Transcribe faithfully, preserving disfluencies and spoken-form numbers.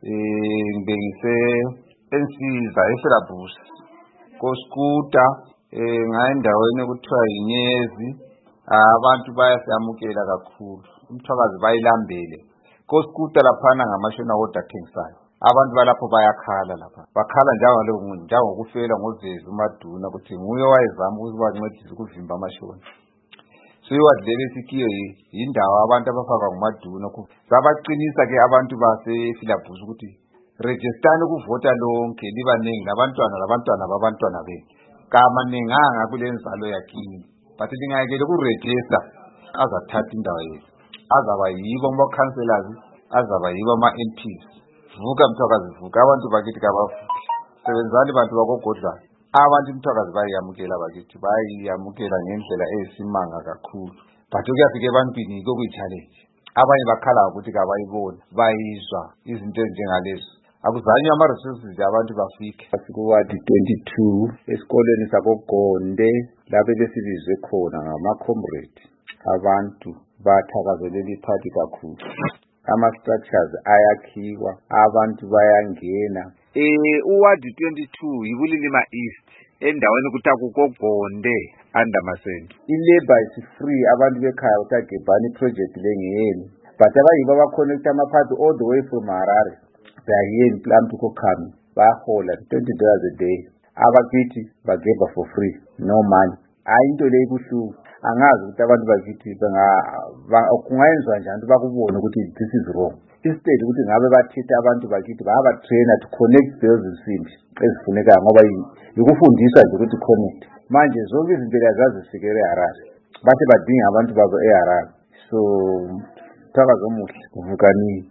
eh ngibengise ensiza eSilabus koSkuta eh ngayendaweni ekuthiwa iNyezi. Abantu bayasiyamukela kakhulu, umthwakazi bayilambele koSkuta laphana ngamashona kodwa athengisayo. Abantu balapho bayakhala lapha, bakhala njalo njengokufela ngozezi uMaduna ukuthi nguye wayezama ukubancedisa ukuvimba amashona. So iwadlele sikiyo yindawo abantu abafaka nguMaduna sabaqinisa ke abantu baseSilabus ukuthi registani ukuvota lonke libaningi labantwana labantwana babantwana benu kama ninganga kulenzalo yakini, but lingayekele ukuregister azathatha indawo yethu, azaba yibo ama councillors, azaba yibo ama M Ps. Vuka mthwakazi vuka, abantu bakithi kabavuki, sebenzani bantu bakogodla. Abantu mthwakazi bayamukela bakithi, bayamukela ngendlela eyisimanga kakhulu, but kuyafika ebantwini kokuyitchallenge. Abanye bakhala ukuthi kabayibona bayizwa izinto ezinjengalezo. Akuzanywa ama resources abantu bafike. Sikuwadi twenty-two esikoleni sakoGonde lapho lesibizwe khona ngama comrade. Abantu bathakazelela iphathi kakhulu. Ama structures ayakhiwa, abantu bayangena. Eh uwadi twenty-two yiBulilima East endaweni kuthiwa kukoGonde Andamasentu. I-labor is free, abantu bekhaya utagebhani project lengeyeni, but abayibo abaconnect amaphati all the way from Harare. They are here in Plum to come. Bahola twenty dollars a day. Abakithi bageba for free, no money. Ayinto le ibuhlungu. Angazi ukuthi abantu bakithi banga kungayenziwa njani bakubona ukuthi this is wrong. Instead ukuthi ngabe bathitha abantu bakithi baba trainer to connect those izinto ezifuneka ngoba yikufundiswa nje ukuthi connect. Manje zonke izinto lezazifikele eHarare. Bathi badinga abantu babo eHarare. So thakazomuhle uvukani.